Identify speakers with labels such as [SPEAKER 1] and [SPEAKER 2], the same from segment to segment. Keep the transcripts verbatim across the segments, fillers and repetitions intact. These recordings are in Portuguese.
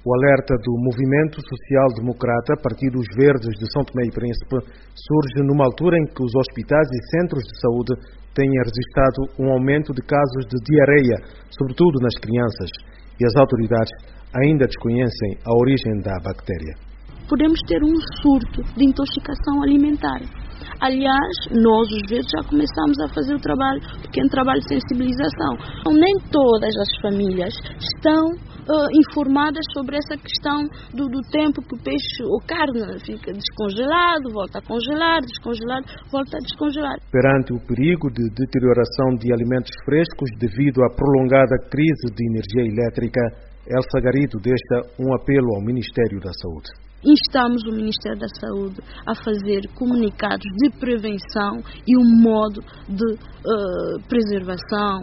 [SPEAKER 1] O alerta do Movimento Social Democrata, Partido Os Verdes de São Tomé e Príncipe, surge numa altura em que os hospitais e centros de saúde têm registrado um aumento de casos de diarreia, sobretudo nas crianças, e as autoridades ainda desconhecem a origem da bactéria.
[SPEAKER 2] Podemos ter um surto de intoxicação alimentar. Aliás, nós, os verdes, já começamos a fazer o trabalho, um pequeno trabalho de sensibilização. Então, nem todas as famílias estão uh, informadas sobre essa questão do, do tempo que o peixe ou carne fica descongelado, volta a congelar, descongelado, volta a descongelar.
[SPEAKER 1] Perante o perigo de deterioração de alimentos frescos devido à prolongada crise de energia elétrica, Elsa Garrido deixa um apelo ao Ministério da Saúde.
[SPEAKER 2] Instamos o Ministério da Saúde a fazer comunicados de prevenção e um modo de uh, preservação,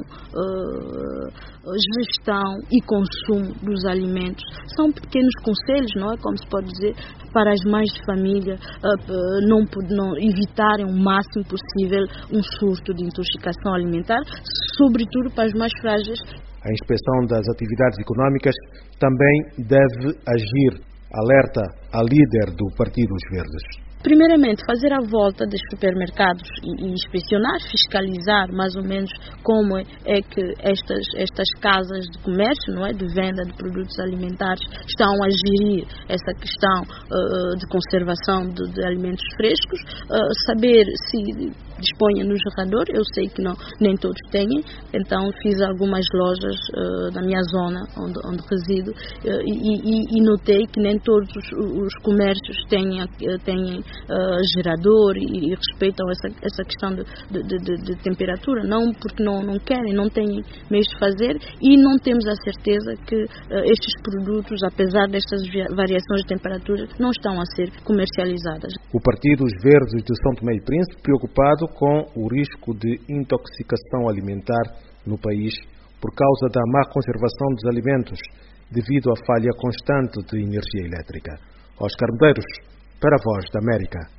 [SPEAKER 2] uh, gestão e consumo dos alimentos. São pequenos conselhos, não é? Como se pode dizer, para as mães de família uh, não, não evitarem o máximo possível um surto de intoxicação alimentar, sobretudo para as mais frágeis.
[SPEAKER 1] A inspeção das atividades econômicas também deve agir, alerta a líder do Partido Os Verdes.
[SPEAKER 2] Primeiramente, fazer a volta dos supermercados e, e inspecionar, fiscalizar mais ou menos como é, é que estas, estas casas de comércio, não é, de venda de produtos alimentares, estão a gerir essa questão uh, de conservação de, de alimentos frescos, uh, saber se dispõem no gerador. Eu sei que não, nem todos têm, então fiz algumas lojas uh, na minha zona onde, onde resido uh, e, e, e notei que nem todos os, os comércios têm, têm Uh, gerador e, e respeitam essa, essa questão de, de, de, de temperatura, não porque não, não querem, não têm meios de fazer, e não temos a certeza que uh, estes produtos, apesar destas variações de temperatura, não estão a ser comercializadas.
[SPEAKER 1] O Partido Os Verdes de São Tomé e Príncipe, preocupado com o risco de intoxicação alimentar no país por causa da má conservação dos alimentos devido à falha constante de energia elétrica. Oscar Medeiros, para a Voz da América.